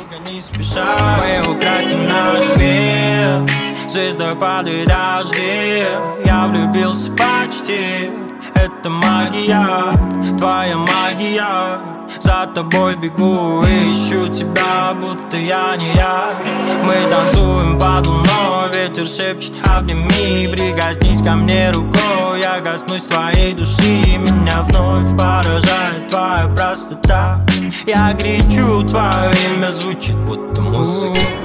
не спеша. Мы украсим наш мир, звездой падают дожди. Я влюбился почти, это магия, твоя магия. За тобой бегу и ищу тебя, будто я не я. Мы танцуем под луной, ветер шепчет обними. Прикоснись ко мне рукой, я коснусь твоей души. Меня вновь поражает твоя простота. Я кричу, твое имя звучит, будто музыка.